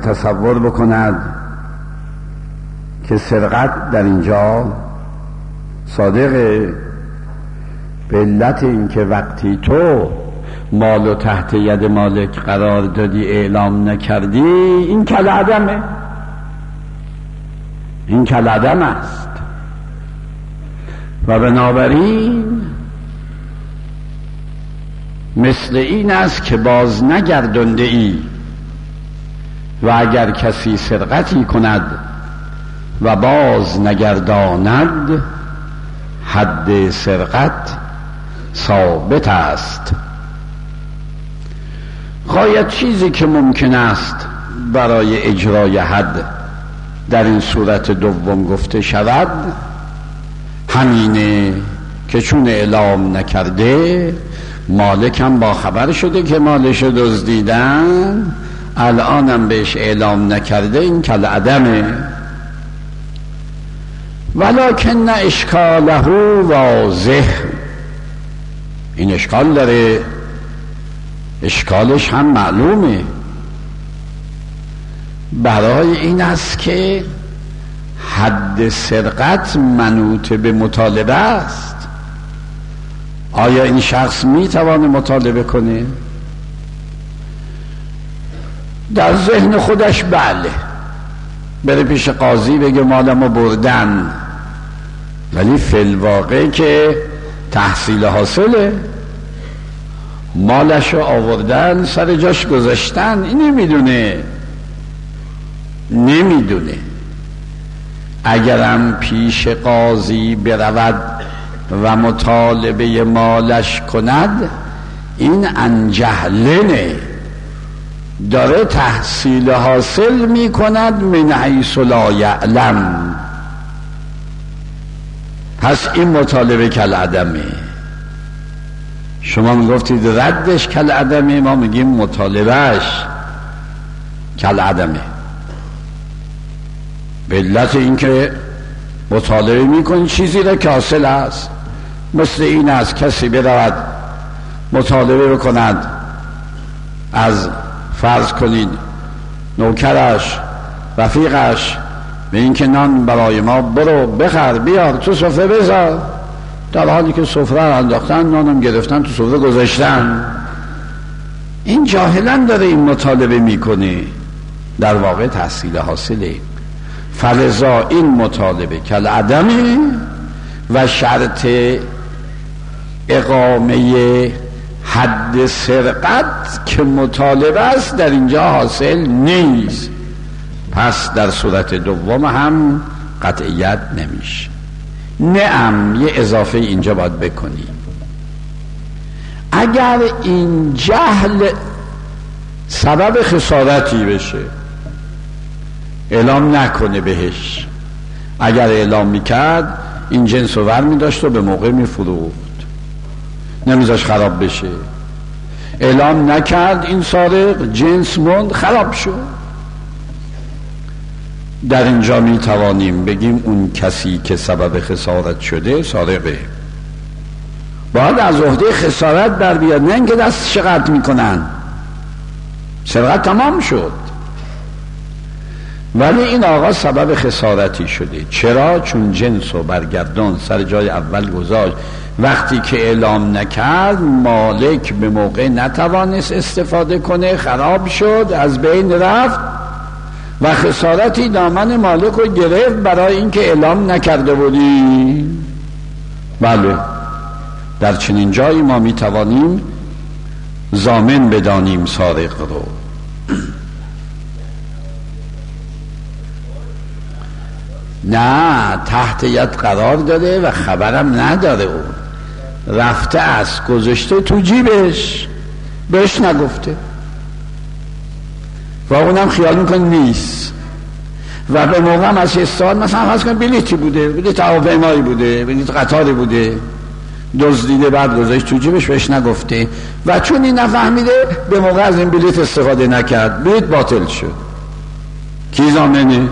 تصور بکند که سرقت در اینجا صادقه، به علت اینکه وقتی تو مالو تحت ید مالک قرار دادی اعلام نکردی، این کالعدمه، این کالعدم است. و بنابراین مثل این است که باز نگردنده ای و اگر کسی سرقتی کند و باز نگرداند، حد سرقت ثابت است. غایت چیزی که ممکن است برای اجرای حد در این صورت دوم گفته شود همینه که چون اعلام نکرده، مالکم با خبر شده که مالش دزدیدن، الانم بهش اعلام نکرده، این کالعدمه. ولکن اشکاله واضح، این اشکال داره، اشکالش هم معلومه. برای این است که حد سرقت منوط به مطالبه است. آیا این شخص میتوانه مطالبه کنه؟ در ذهن خودش بله، بره پیش قاضی بگه مالمو بردن، ولی فی الواقع که تحصیل حاصله، مالشو آوردن سر جاش گذاشتن، این نمیدونه. اگرم پیش قاضی برود و مطالبه مالش کند، این انجهلنه، داره تحصیل حاصل می کند من حیث لا یعلم. پس این مطالبه کالعدمه. شما میگفتید ردش کالعدمه، ما میگیم مطالبهش کالعدمه، به علت اینکه مطالبه میکنی چیزی را که حاصل است. مثل این است کسی برود مطالبه بکند از، فرض کنید، نوکرش، رفیقش، به اینکه نان برای ما برو بخر بیار تو سفره بذار، در حالی که سفره را انداختن، نانم گرفتن تو سفره گذاشتن. این جاهلا داره این مطالبه میکنه، در واقع تحصیل حاصله. فلذا این مطالبه کالعدمه و شرط اقامه حد سرقت که مطالبه است در اینجا حاصل نیست. پس در صورت دوم هم قطعیت نمیشه. نعم، یه اضافه اینجا باید بکنیم. اگر این جهل سبب خسارتی بشه، اعلام نکنه بهش، اگر اعلام میکرد این جنس رو ور میداشت و به موقع میفروخت، نمیذاش خراب بشه. اعلام نکرد این سارق، جنس موند، خراب شد. در اینجا میتوانیم بگیم اون کسی که سبب خسارت شده سارقه، باید از عهده خسارت بر بیاد، نه اینکه دستش قطع میکنن، سرقت تمام شد. ولی این آقا سبب خسارتی شده. چرا؟ چون جنس و برگردان سر جای اول گذاشت، وقتی که اعلام نکرد مالک به موقع نتوانست استفاده کنه، خراب شد، از بین رفت و خسارتی دامن مالک رو گرفت برای اینکه اعلام نکرده بودی. بله، در چنین جایی ما میتوانیم ضامن بدانیم سارق رو. نه، تحت ید قرار داده و خبرم نداره، اون رفته است گذاشته تو جیبش، بهش نگفته و اونم خیال میکنه نیست و به موقع هم از استاد مثلا فرض کن بلیتی بوده، بلیت هواپیمایی بوده، بلیت قطاری بوده، دزدیده، بعد گذاشت تو جیبش، بهش نگفته و چون این نفهمیده به موقع از این بلیت استفاده نکرد، بلیت باطل شد. کی ضامنه؟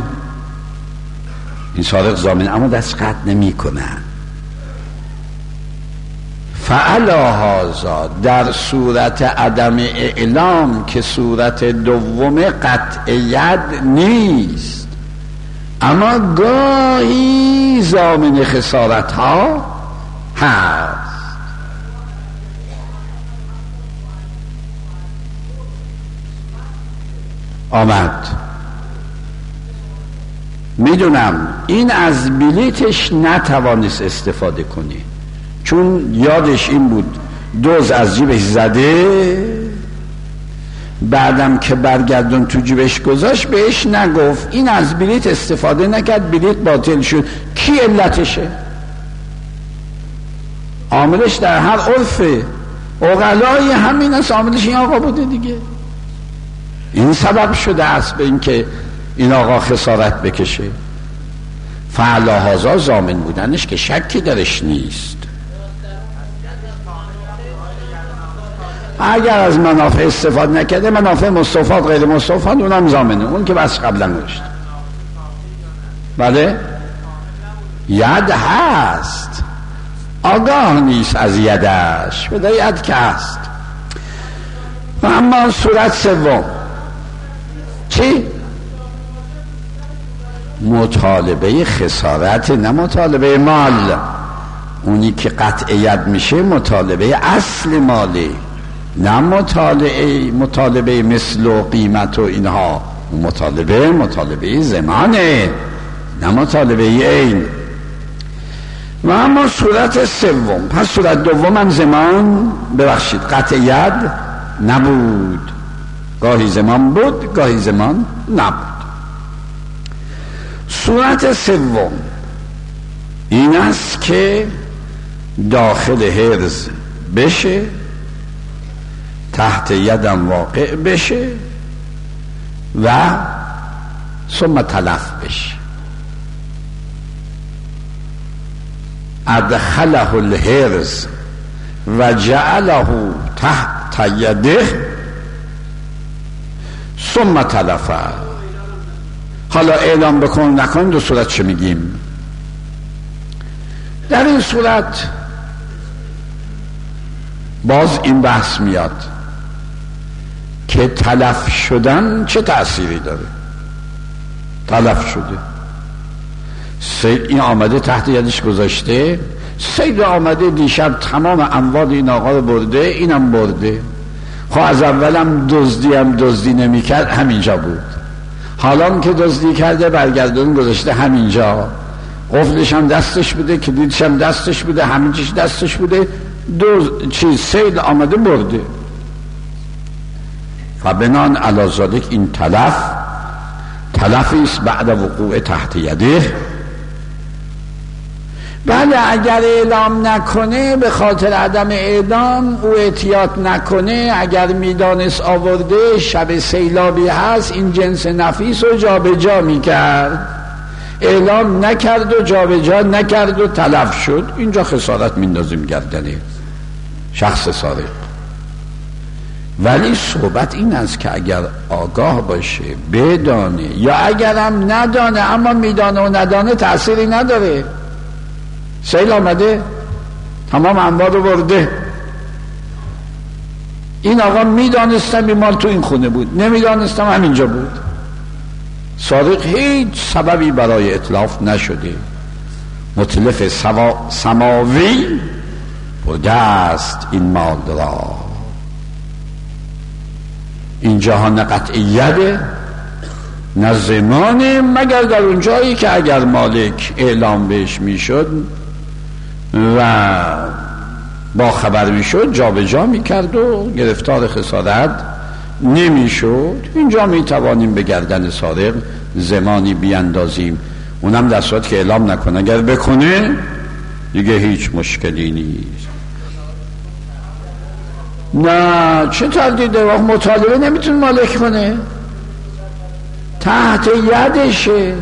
این سارق ضامن، اما دست قطع نمی کنن. فعلا هذا در صورت عدم اعلام که صورت دوم قطعیت نیست، اما گاهی ضامن خسارت ها هست. آمد میدونم این از بلیتش نتوانست استفاده کنه، چون یادش این بود دوز از جیبش زده، بعدم که برگردون تو جیبش گذاشت بهش نگفت، این از بلیت استفاده نکرد، بلیت باطل شد. کی علتشه؟ عاملش در هر عرفه عقلای همین است، عاملش این آقا بوده دیگه، این سبب شده است به این که این آقا خسارت بکشه. فعلا هذا ضامن بودنش که شکی درش نیست. اگر از منافع استفاده نکرده، منافع مستفاد غیر مستفاد اونم ضامنه، اون که بس قبلا نوشت. بله ید هست، آگاه نیست از یدش، به ید که هست. و اما صورت سوم چی؟ مطالبه خسارت، نه مطالبه مال. اونی که قطعیت میشه مطالبه اصل ماله، نه مطالبه مثل و قیمت و اینها. مطالبه زمانه، نه مطالبه عین. و اما صورت سوم، پس صورت دوم زمان ببخشید قطعیت نبود، گاهی زمان بود گاهی زمان نبود. صورت سوم این است که داخل حرز بشه، تحت یدم واقع بشه و ثم تلف بشه. ادخله الحرز و جعله تحت یده ثم تلفه. حالا اعلام بکن نکن دو صورت چه میگیم؟ در این صورت باز این بحث میاد که تلف شدن چه تأثیری داره. تلف شده، سید این آمده تحت یدش گذاشته، سید آمده دیشب تمام اموال این آقا رو برده، اینم برده. خب از اولم دزدی نمی کرد، همینجا بود. حالا که دزدی کرده برگردون گذاشته همینجا، قفلش هم دستش بوده، کلیدش هم دستش بوده، همین چیز دستش بوده، سید آمده برده. فبنان علی ذالک این تلفی است بعد وقوع تحت یده. بله اگر اعلام نکنه، به خاطر عدم اعلام او احتیاط نکنه، اگر میدانست آورده شب سیلابی هست، این جنس نفیس رو جابجا میکرد، اعلام نکرد و جابجا نکرد و تلف شد، اینجا خسارت میندازیم گردنه شخص سارق. ولی صحبت این است که اگر آگاه باشه، بدانه، یا اگرم ندانه اما میدانه و ندانه تأثیری نداره، سیل آمده تمام اموال رو برده، این آقا میدانستم این مال تو این خونه بود، نمیدانستم همینجا بود، سارق هیچ سببی برای اتلاف نشده، متلف سماوی برده است این مال را. این جهان نه قطعیته نه زمانه، مگر در اون جایی که اگر مالک اعلام بهش میشد و با خبر میشد جابجا میکرد و گرفتار خسارت نمیشد. اینجا میتوانیم به گردن سارق زمانی بیاندازیم، اونم در صورت که اعلام نکنه، اگر بکنه دیگه هیچ مشکلی نیست. نه چه تردیده، وقت مطالبه نمیتونه مالک کنه، تحت یدشه،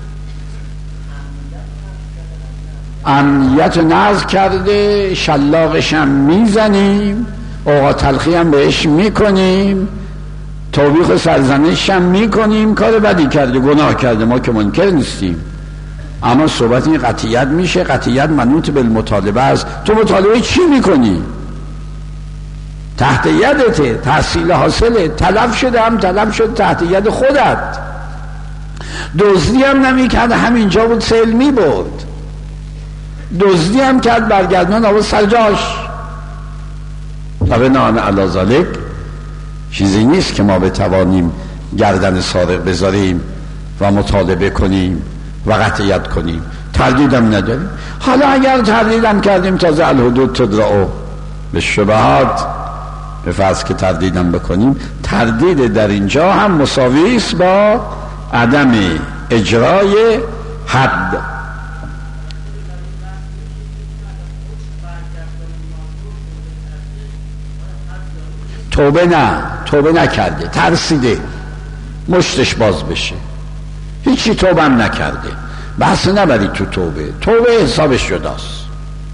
امنیت نقض کرده، شلاقش هم میزنیم، اوقات تلخی هم بهش میکنیم، توبیخ و سرزنش هم میکنیم، کار بدی کرده، گناه کرده، ما که منکر نیستیم، اما صحبت این قطعیت میشه. قطعیت منوط به المطالبه است. تو مطالبه چی میکنی؟ تحت یدته، تحصیل حاصله، تلف شده هم تلف شده تحت ید خودت. دزدی هم نمیکرد همینجا بود سیل میبرد، دزدی هم کرد برگردان آورد سر جاش. بناء علی ذالک چیزی نیست که ما بتوانیم گردن سارق بذاریم و مطالبه کنیم و قطعیت کنیم. تردیدم نداریم. حالا اگر تردیدم کردیم تازه الحدود تدرعو به شبهات، به فرض که تردیدم بکنیم، تردید در اینجا هم مساوی است با عدم اجرای حد. توبه نکرده، ترسیده مشتش باز بشه، هیچی توبه هم نکرده، بحث نبری تو توبه حسابش جداست.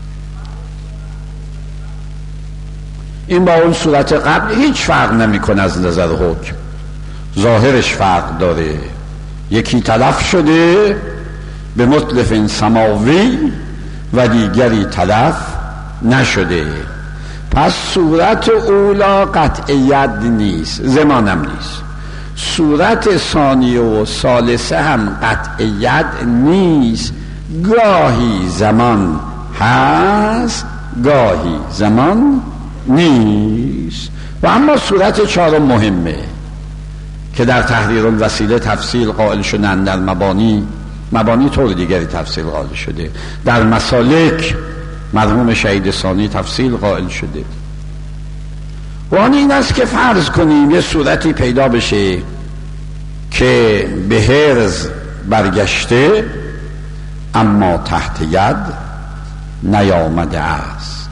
این با اون صورت قبل هیچ فرق نمیکنه از نظر حکم، ظاهرش فرق داره. یکی تلف شده به مطلف سماوی و دیگری تلف نشده. پس صورت اولا قطعیت نیست، زمانم نیست. صورت ثانیه و ثالثه هم قطعیت نیست، گاهی زمان هست گاهی زمان نیست. و اما صورت چهارم مهمه که در تحریر الوسیله تفصیل قائل شدن، در مبانی طور دیگری تفصیل قائل شده، در مسالک مرحوم شهید ثانی تفصیل قائل شده. و آن این است که فرض کنیم یه صورتی پیدا بشه که به حرز برگشته اما تحت ید نیامده است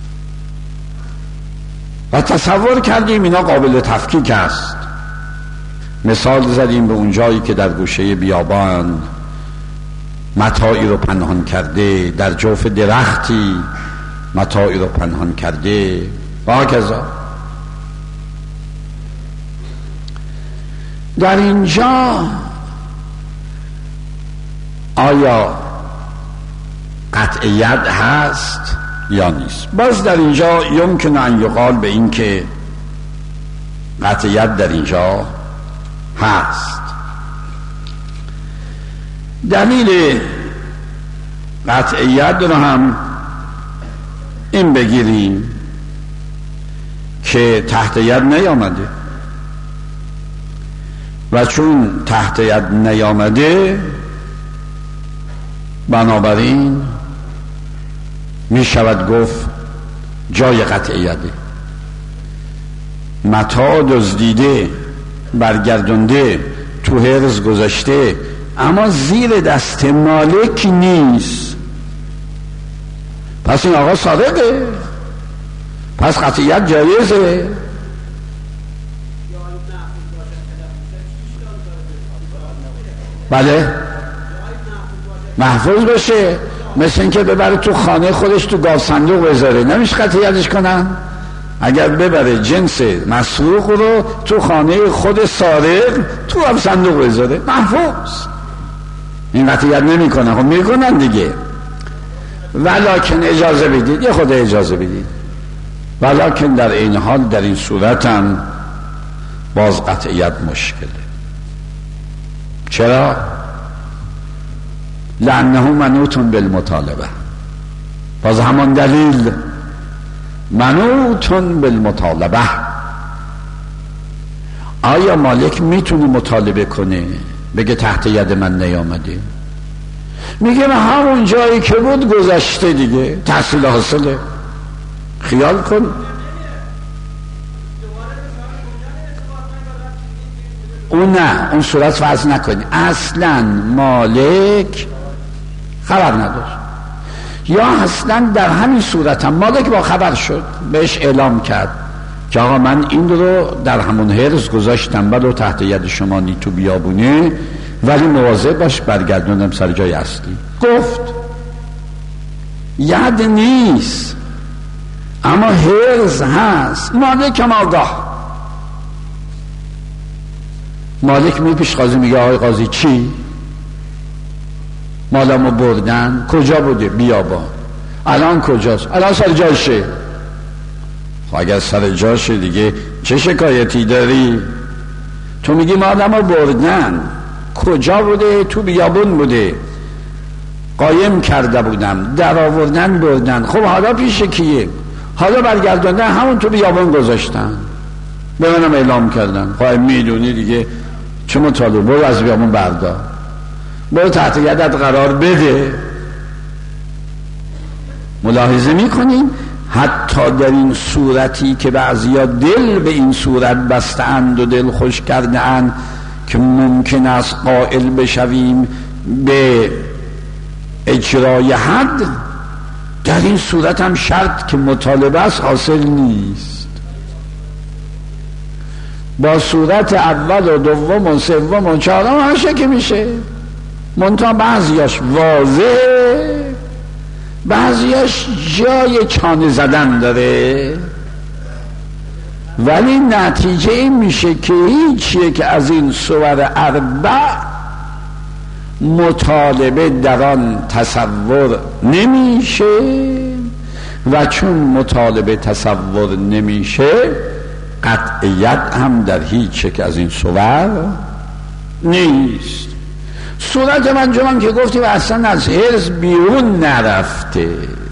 و تصور کردیم اینا قابل تفکیک است. مثال زدیم به اون جایی که در گوشه بیابان متاعی رو پنهان کرده، در جوف درختی متاعی رو پنهان کرده و هکذا. در اینجا آیا قطعیت هست یا نیست؟ باز در اینجا یمکن ان یقال به این که قطعیت در اینجا هست. دلیل قطعیت رو هم این بگیریم که تحت ید نیامده و چون تحت ید نیامده بنابراین می شود گفت جای قطعیته. متاع دزدیده برگردونده تو حرز گذاشته اما زیر دست مالک نیست، پس این آقا صادقه، پس قطعیت جایزه. بله محفوظ بشه، مثل اینکه ببره تو خانه خودش تو گاو صندوق بذاره، نمیشه قطعیتش کنن. اگر ببره جنس مسروق رو تو خانه خود سارق تو گاو صندوق بذاره محفوظ، این قطعیت نمی کنن. خب میکنن دیگه. ولکن اجازه بدید، یه خود اجازه بدید، ولکن در این حال در این صورت هم باز قطعیت مشکله. چرا؟ لانه منوط بالمطالبه. باز همان دلیل منوط بالمطالبه. آیا مالک میتونه مطالبه کنه بگه تحت ید من نیامده؟ میگه من همون جایی که بود گذشته دیگه، تحصیل حاصله. خیال کن اون نه، اون صورت فرض نکنی اصلا مالک خبر نداشت، یا اصلا در همین صورت هم مالک با خبر شد بهش اعلام کرد که آقا من این رو در همون حرز گذاشتم بلو تحت ید شما نی تو بیابونه، ولی مواظب باش برگردوندم سر جای اصلی. گفت ید نیست اما حرز هست. مالک هم آگاه. مالک می پیش قاضی میگه آقای قاضی چی؟ مالمو بردن. کجا بوده؟ بیابان. الان کجاست؟ الان سر جاشه. خب اگر سر جاشه دیگه چه شکایتی داری؟ تو میگی مالمو بردن. کجا بوده؟ تو بیابون بوده، قایم کرده بودم، در آوردن بردن. خب حالا پیش کیه؟ حالا برگرداندن، همون تو بیابون گذاشتن، به منم اعلام کردن. خب میدونی دیگه چه مطالبه، برو از بیابون بردار، برو تحت یدت قرار بده. ملاحظه میکنین حتی در این صورتی که بعضیا دل به این صورت بستند و دل خوش کردند که ممکن است قائل بشویم به اجرای حد، در این صورت هم شرط که مطالبه است حاصل نیست. با صورت اول و دوم و سوم و چهارم هر شکل میشه، منتها بعضیاش واضح، بعضیاش جای چانه زدن داره، ولی نتیجه این میشه که هیچیه که از این صور اربع مطالبه در آن تصور نمیشه، و چون مطالبه تصور نمیشه قطعیت هم در هیچ یک از این صور نیست. صورت منجمم که گفتیم اصلا از حرز بیرون نرفته،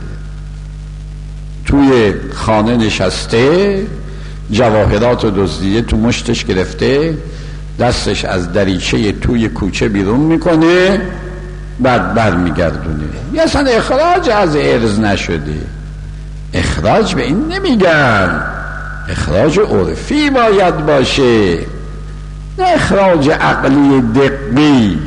توی خانه نشسته، جواهرات و دزدیده تو مشتش گرفته، دستش از دریچه توی کوچه بیرون میکنه، بعد بر میگردونه. یا اصلا اخراج از حرز نشده. اخراج به این نمیگن، اخراج عرفی باید باشه، نه اخراج عقلی دقیقی.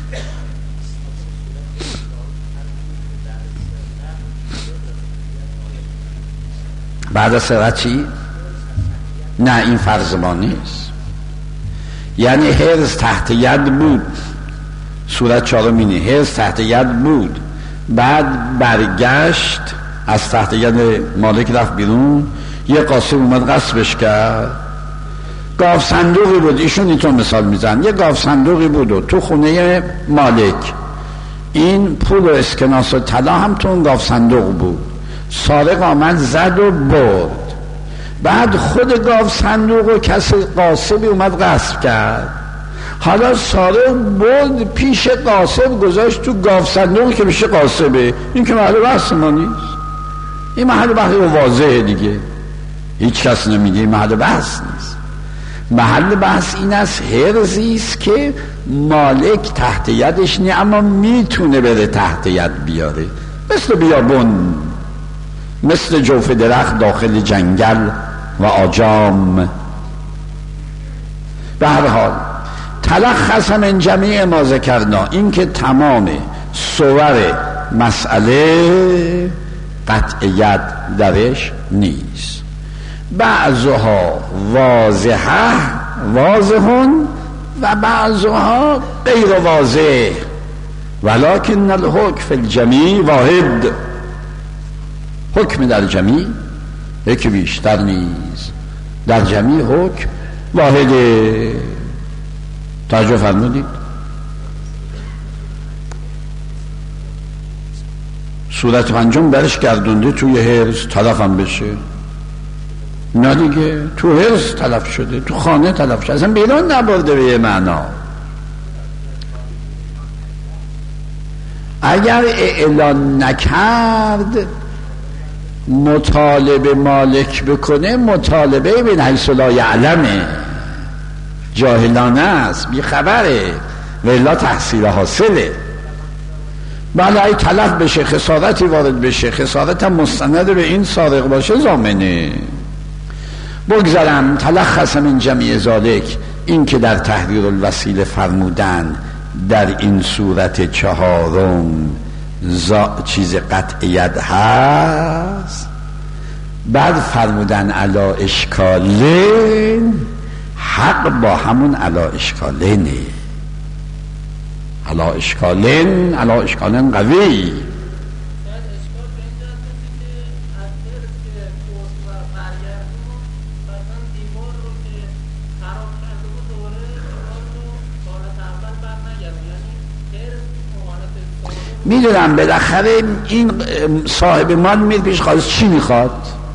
بعد از سرعت چی؟ نه این فرض ما نیست. یعنی حرز تحت ید بود، صورت چهارم اینه، حرز تحت ید بود، بعد برگشت از تحت ید مالک رفت بیرون، یه قاسم اومد غصبش کرد. گاف صندوقی بود، ایشون اینطور مثال میزن، یه گاف صندوقی بود و تو خونه مالک، این پول و اسکناس و طلا هم تو اون گاف صندوق بود. سارق آمد زد و برد، بعد خود گاف صندوق و کسی قاسبی اومد غصب کرد. حالا سارق برد پیش قاسب گذاشت تو گاف صندوق که بشه قاسبه. این که محل بحث ما نیست، این محل بحث واضحه دیگه، هیچ کس نمیگه این محل بحث نیست. محل بحث این است حرزی است که مالک تحت یدش نی، اما میتونه بره تحت ید بیاره، مثل بیابون، مثل جوف درخت داخل جنگل و آجام. به هر حال تلخص من جمیع ما ذکرنا، این که تمام صور مسئله قطعیت درش نیست. بعضها واضحون و بعضها غیر واضح، ولکن الحکم فی الجمیع واحد. حکم در جمیع یکی بیشتر نیست، در جمیع حکم واحده. توجه فرمودید؟ صورت پنجم برش گردونده توی حرز تلف هم بشه، نه دیگه تو حرز تلف شده، تو خانه تلف شده، اصلا بیرون نبرده به یه معنا. اگر اعلان نکرد مطالبه مالک بکنه، مطالبه به حیث لا یعلمه، جاهلانه است، بی خبره، ولی تحصیل حاصله. بله ای تلف بشه، خسارتی وارد بشه، خسارت هم مستند به این سارق باشه ضامنه. بگذارم تلخص من جمیع ذالک، این که در تحریر الوسیله فرمودن در این صورت چهارم چیز قطعیت هست، بعد فرمودن علا اشکالین، حق با همون علا اشکالینه، علا اشکالین قوی. میدونم بالاخره این صاحب مال میره پیش خالص چی میخواد،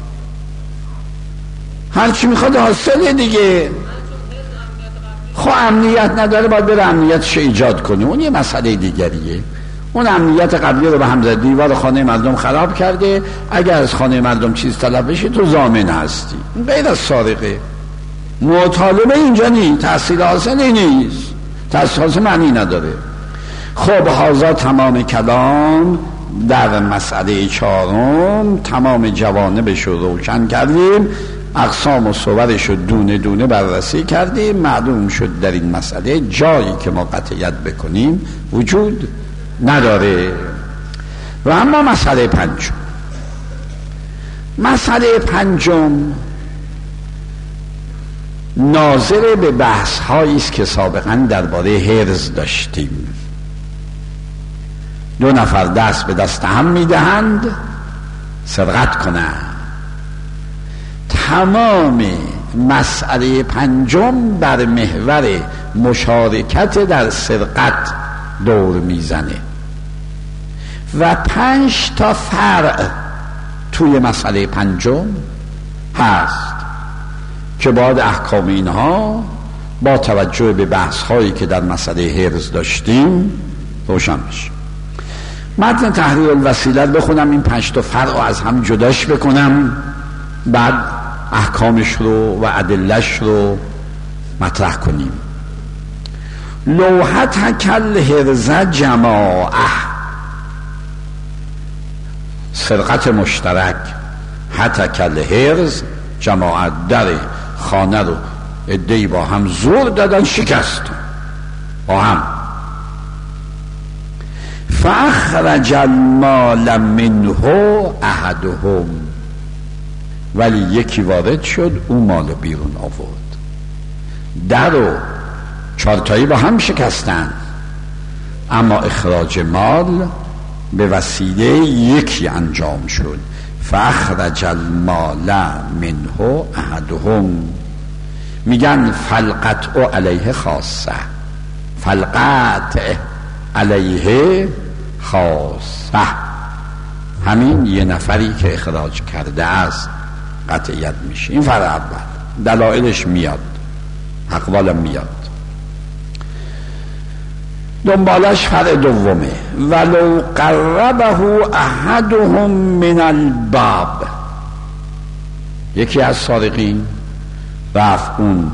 هر چی میخواد حاصله دیگه. خب امنیت نداره باید بره امنیتش ایجاد کنه، اون یه مسئله دیگریه. اون امنیت قبلی رو به هم زد، دیوار خانه مردم خراب کرده، اگر از خانه مردم چیز طلب بشه تو ضامن هستی، غیر از سارقه. مطالبه اینجا نیست، تحصیل حاصل نیست، تحصیل حاصل معنی نداره. خب هازا تمام کلام در مسئله چهارم، تمام جوانبش رو روشن کردیم، اقسام و صورش رو دونه دونه بررسی کردیم. معلوم شد در این مسئله جایی که ما قطعیت بکنیم وجود نداره. و اما مسئله پنجم ناظر به بحث هایی است که سابقا درباره حرز داشتیم. دو نفر دست به دست هم میدهند سرقت کنند. تمام مسئله پنجم بر محور مشارکت در سرقت دور میزنه و 5 تا فرع توی مسئله پنجم هست که باید احکام اینها با توجه به بحث هایی که در مسئله حرز داشتیم روشن بشه. متن تحریر الوسیله بخونم، این 5 تا فرع رو از هم جداش بکنم، بعد احکامش رو و ادلش رو مطرح کنیم. لوحت کل حرز جماعه، سرقت مشترک، هتکل حرز جماعت، در خانه رو عده‌ای با هم زور دادن شکستن با هم. فاخرج المال منه احدهم، ولی یکی وارد شد اون مال رو بیرون آورد. در رو 4 تایی با هم شکستن، اما اخراج مال به وسیله یکی انجام شد. فاخرج المال منه احدهم، میگن فالقطع علیه خاصه، فالقطع علیه خاصه، همین یه نفری که اخراج کرده است قطعیت میشه. این فرع اول، دلایلش میاد، اقوالم میاد. دنبالش فرع دومه، ولو قربه احدهم من الباب، یکی از سارقین رفت اون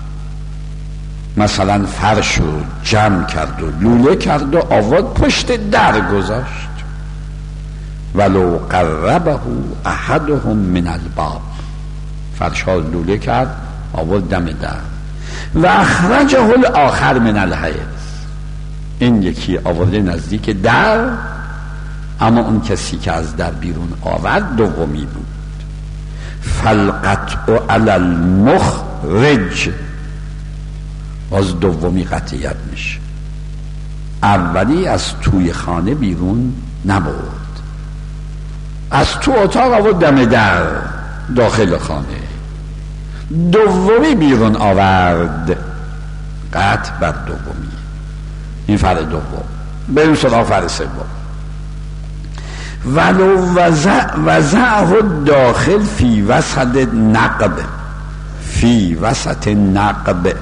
مثلا فرش رو جمع کرد و لوله کرد و آورد پشت در گذاشت. ولو قربه احدهم من الباب، فرش ها لوله کرد آورد دم در. و اخرجه الاخر من الحیض، این یکی آورده نزدیک در، اما اون کسی که از در بیرون آورد دومی بود. فالقطع علی المخرج، باز دومی قطعیت میشه. اولی از توی خانه بیرون نبرد، از تو اتاق آورد دم در داخل خانه، دومی بیرون آورد، قطع بر دومی. این فرع دوم. بریم سراغ فرع سوم. ولو وضعه داخل فی وسط نقب، فی وسط نقب،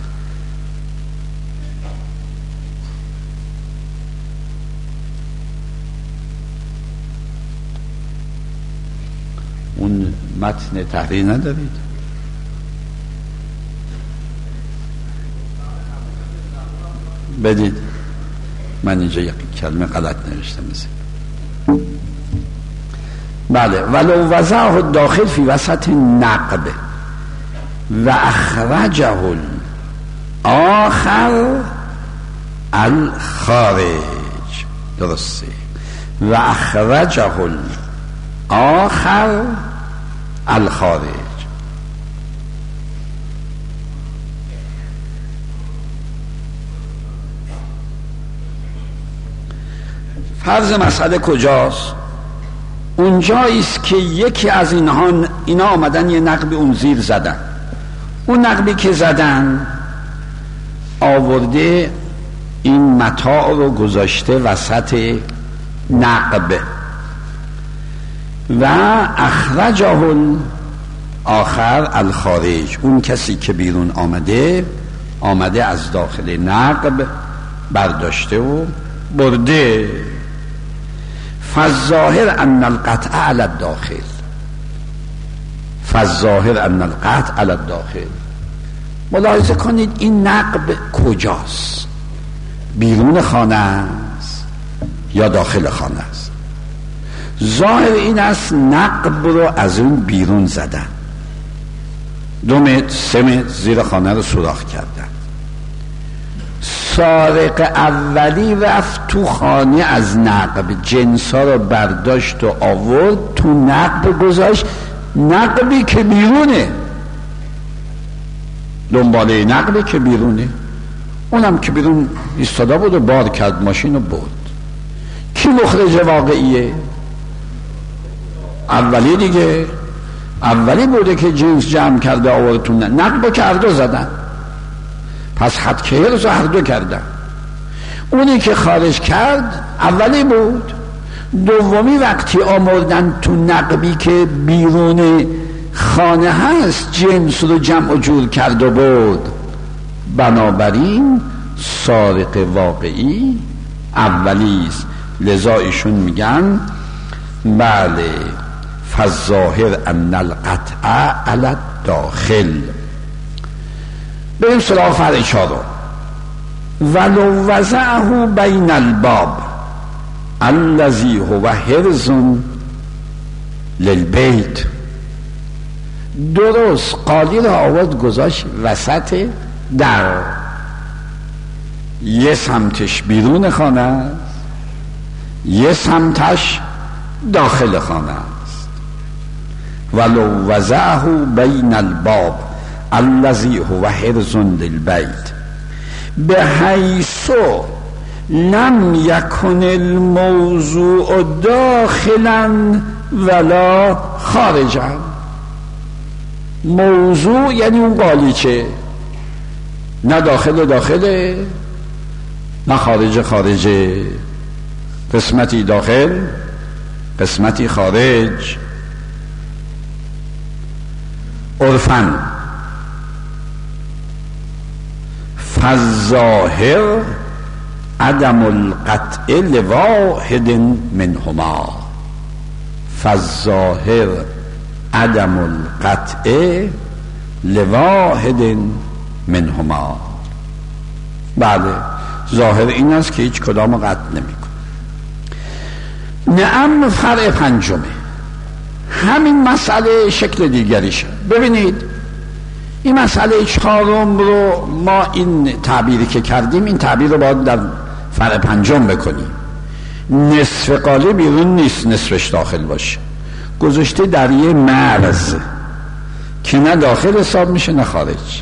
اون متن تحریر ندارید؟ بدید، من اینجا یک کلمه غلط نوشتم مثل. بله، ولو وضعه داخل فی وسط نقب و اخرجه آخر الخارج، درسته، و اخرجه آخر الخارج. فرض مسئله کجاست؟ اونجاییست که یکی از اینا آمدن یه نقبی اون زیر زدن، اون نقبی که زدن آورده این متاع رو گذاشته وسط نقب و اخرجه آخر الخارج، اون کسی که بیرون آمده از داخل نقب برداشته و برده. فالظاهر ان القطع علی الداخل، فالظاهر ان القطع علی الداخل. ملاحظه کنید این نقب کجاست؟ بیرون خانه است یا داخل خانه است؟ ظاهر این است نقب رو از اون بیرون زدن، 2 متر 3 متر زیر خانه رو سوراخ کردن. سارق اولی رفت تو خانه از نقب، جنسا رو برداشت و آورد تو نقب گذاشت، نقبی که بیرونه، دنباله نقبی که بیرونه، اونم که بیرون ایستاده بود و بار کرد ماشین رو برد. کی مخرج واقعیه؟ اولی دیگه، اولی بوده که جنس جمع کرده آورد تو نقب که هر دو زدن، پس حد که رو هر دو کردن. اونی که خارج کرد اولی بود، دومی وقتی آمردن تو نقبی که بیرون خانه هست جنس رو جمع و جور کرد و برد. بنابراین سارق واقعی اولیست. لذا ایشون میگن بله فالظاهر ان القطع علی الداخل. بریم سراغ فرع 4. ولو وضعه بین الباب الذی هو حرز للبیت، درست قالی را آورد گذاشت وسط در، یه سمتش بیرون خانه است، یه سمتش داخل خانه است. ولو وضعه بین الباب الذی هو حرز للبیت بحیث لم یکن الموضوع داخلا ولا خارجا. موضوع یعنی اون قالیچه، نه داخله نه خارجه، قسمتی داخل قسمتی خارج. عرفاً فالظاهر عدم القطع لواحد منهما، فالظاهر عدم القطع لواحد منهما. بله ظاهر این است که هیچ کدام قطع نمی‌کنه. نعم فرع 5. همین مسئله شکل دیگریشه. ببینید این مسئله 4 رو ما این تعبیری که کردیم، این تعبیر رو باید در فرع 5 بکنیم. نصف قالی بیرون نیست، نصفش داخل باشه، گذاشته در یه مرز که نه داخل حساب میشه نه خارج،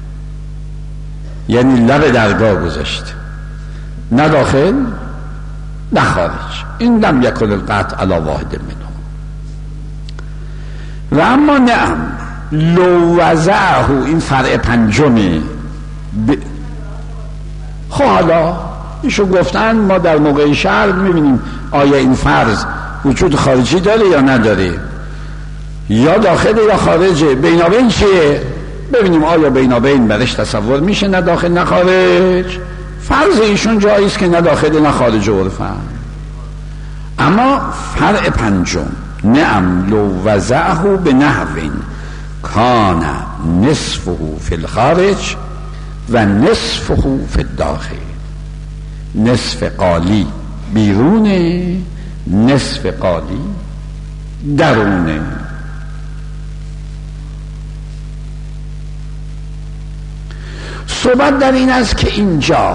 یعنی لب درگاه گذاشته، نه داخل نه خارج. این لم یکن القطع علی واحد منهم. و اما نعم لو وضعه، این فرع 5. خب حالا ایشون گفتن ما در موقع شرط میبینیم آیا این فرض وجود خارجی داره یا نداره، یا داخله یا خارجه، بینابین چیه؟ ببینیم آیا بینابین برش تصور میشه، نه داخل نه خارج. فرض ایشون جاییست که نه داخل نه خارج عرفن. اما فرع 5 نعم لو وضعه بنحو کان نصفه فی الخارج و نصفه فی الداخل. نصف قالی بیرونه، نصف قالی درونه. صحبت در این است که اینجا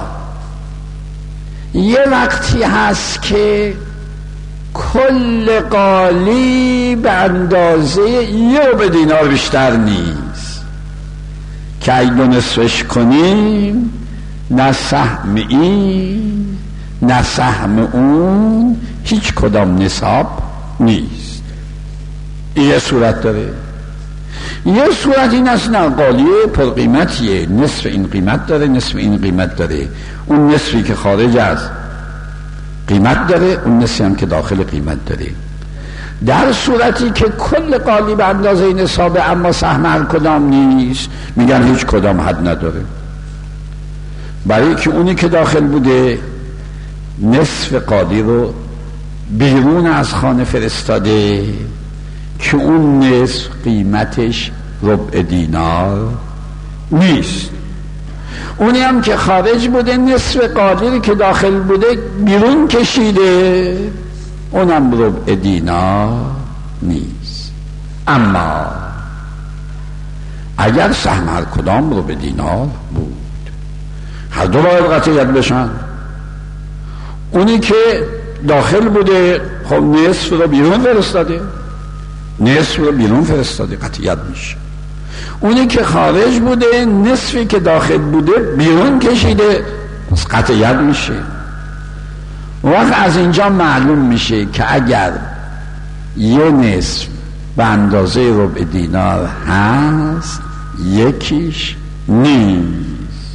یه وقتی هست که کل قالی به اندازه 1 دینار بیشتر نیست که اگه نصفش کنیم نه سهم این نه سهم اون هیچ کدام نصاب نیست. یه صورت داره. یه صورت این است نه قالیه پر قیمتیه، نصف این قیمت داره نصف این قیمت داره، اون نصفی که خارج از قیمت داره، اون نصفی هم که داخل قیمت داره. در صورتی که کل قالی به اندازه نصابه اما سهم هر کدام نیست، میگن هیچ کدام حد نداره، برای که اونی که داخل بوده نصف قالی رو بیرون از خانه فرستاده که اون نصف قیمتش ربع دینار نیست. اونی هم که خارج بوده نصف قالی که داخل بوده بیرون کشیده، اونم ربع دینار نیست. اما اگر سهم هر کدام ربع دینار بود، هر دو باید قطعیت بشن. اونی که داخل بوده خب نصف رو بیرون فرستاده، نصف رو بیرون فرستاده، قطعیت میشه. اونی که خارج بوده نصفی که داخل بوده بیرون کشیده، قطعیت میشه. وقت از اینجا معلوم میشه که اگر یه نصف به اندازه ربع دینار هست، یکیش نیست.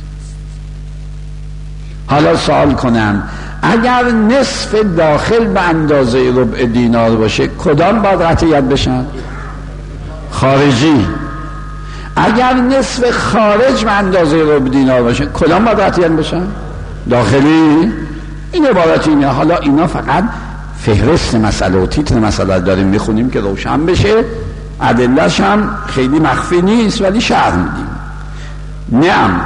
حالا سوال کنم، اگر نصف داخل به اندازه ربع دینار باشه کدام باید قطعیت بشن؟ خارجی. اگر نصف خارج به اندازه ربع دینار باشه کدام باید قطعیت بشن؟ داخلی. این عبارت اینه. حالا اینا فقط فهرست مسئله و تیتر مسئله داریم میخونیم که روشن بشه، ادله‌اش هم خیلی مخفی نیست ولی شرح میدیم. نعم.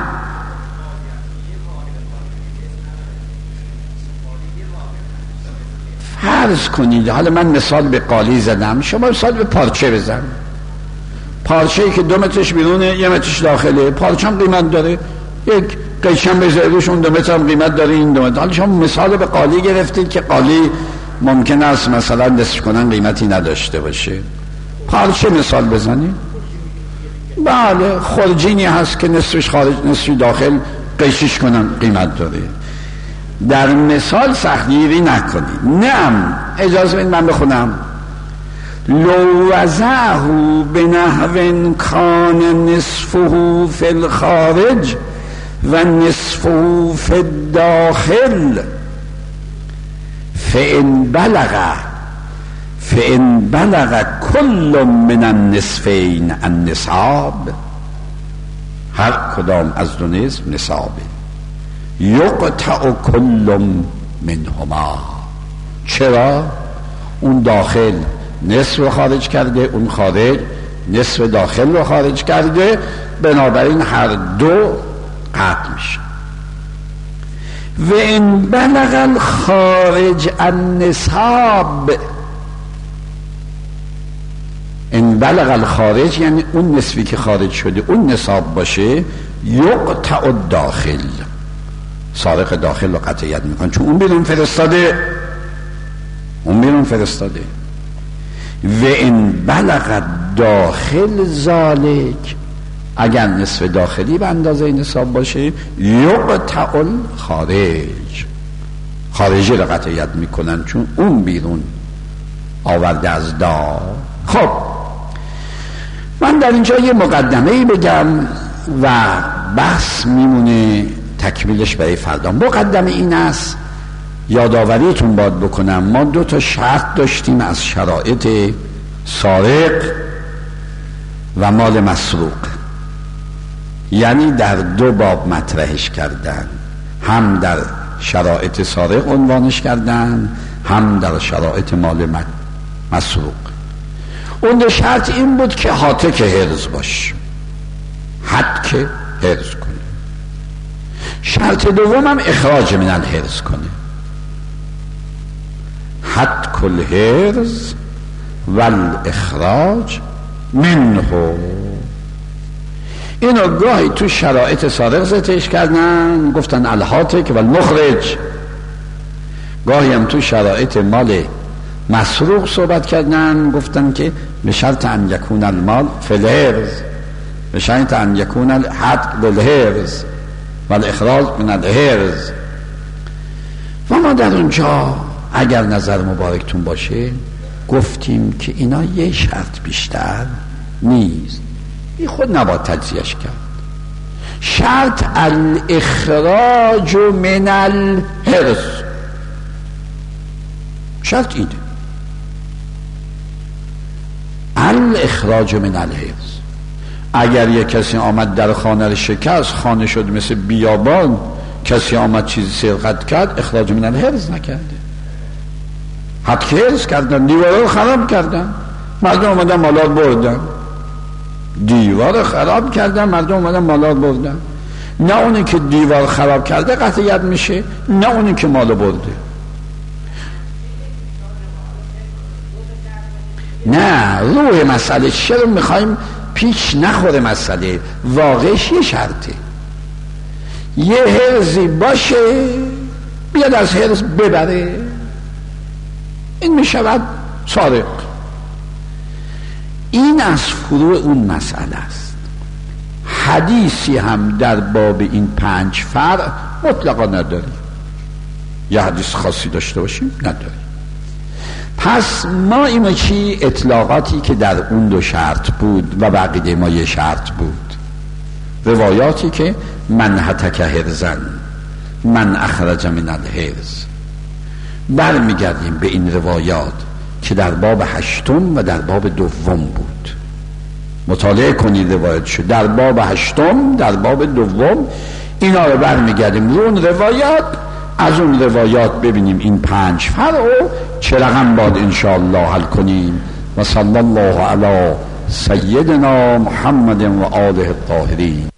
فرض کنید، حالا من مثال به قالی زدم، شما مثال به پارچه بزن. پارچه‌ای که 2 مترش بیرونه، 1 مترش داخله، پارچه هم قیمت داره، یک قیچم بذاریش اون 2 متر هم قیمت داره، این 2 متر. حالا شما مثال به قالی گرفتید که قالی ممکن است مثلا نصف کنن قیمتی نداشته باشه. پارچه مثال بزنید. بله، خرجینی هست که نصفش خارج نصفی داخل، قیچیش کنن قیمت داره. در مثال سختگیری نکنید. نعم، اجازه بدید من بخونم. لو وضعه بنحو کان نصفه فی الخارج و نصفه فی الداخل فإن بلغ كل من النصفین النصاب، هر کدام از دو نصف نصابه، یقطع کل منهما. چرا؟ اون داخل نصف رو خارج کرده، اون خارج نصف داخل رو خارج کرده، بنابراین هر دو قطع میشه. و ان بلغ الخارج النصاب، ان بلغ الخارج یعنی اون نصفی که خارج شده اون نصاب باشه، یقطع الداخل، سارق داخل رو قطعیت میکن، چون اون بیرون فرستاده. و ان بلغ داخل ذالک، اگر نصف داخلی به اندازه نصاب باشه، یقطع الخارج، خارجی رو قطعیت میکنن چون اون بیرون آورده از دار. خب من در اینجا یه مقدمه‌ای بگم و بحث میمونه تکمیلش برای فردا. مقدمه این است، یادآوریتون باید بکنم، ما 2 شرط داشتیم از شرایط سارق و مال مسروق، یعنی در 2 باب مطرحش کردن، هم در شرایط سارق عنوانش کردن، هم در شرایط مال مسروق. اون 2 شرط این بود که هاتک حرز باش، حد که حرز کنه. شرط دوم هم اخراج من الحرز کنه، حد کل حرز و الاخراج منه. اینو گاهی تو شرایط سارق ذکرش کردن، گفتن الهاتک و المخرج. گاهی هم تو شرایط مال مسروق صحبت کردن، گفتن که به شرط ان یکون المال فی الحرز، به شرط ان یکون الحد بالحرز و الاخراج من الحرز. و ما در اونجا اگر نظر مبارکتون باشه گفتیم که اینا یه شرط بیشتر نیست، این خود نباید تجزیهش کرد. شرط الاخراج من الحرز، شرط اینه. الاخراج من الحرز. اگر یک کسی آمد در خانه رو شکست، خانه شد مثل بیابان، کسی آمد چیزی سرقت کرد، اخراج من الحرز نکرده، حتی حرز کردن، دیوار رو خراب کردن، مردم آمدن مالات بردن. دیوار خراب کردن، مردم آمدن مالات بردن. نه اونی که دیوار خراب کرده قطعیت میشه، نه اونی که مال برده. نه، روح مسئله چرا میخوایم پیچ نخوره مسئله، واقعش یه شرطه. یه حرزی باشه بیاد از حرز ببره، این میشود سارق. این از فروع اون مسئله است. حدیثی هم در باب این 5 فرع مطلقا نداریم. یه حدیث خاصی داشته باشیم نداریم. پس ما اینو چی؟ اطلاقاتی که در اون 2 شرط بود و بقیه ما یه شرط بود، روایاتی که من هتک حرزن من اخرج من الحرز، برمیگردیم به این روایات که در باب 8 و در باب 2 بود. مطالعه کنید روایت شد در باب 8 در باب 2 اینا رو برمیگردیم رو اون روایات، از اون روایات ببینیم این 5 فرع و چه رقم باید انشاءالله حل کنیم. و صلی الله علی سیدنا محمد و آله الطاهرین.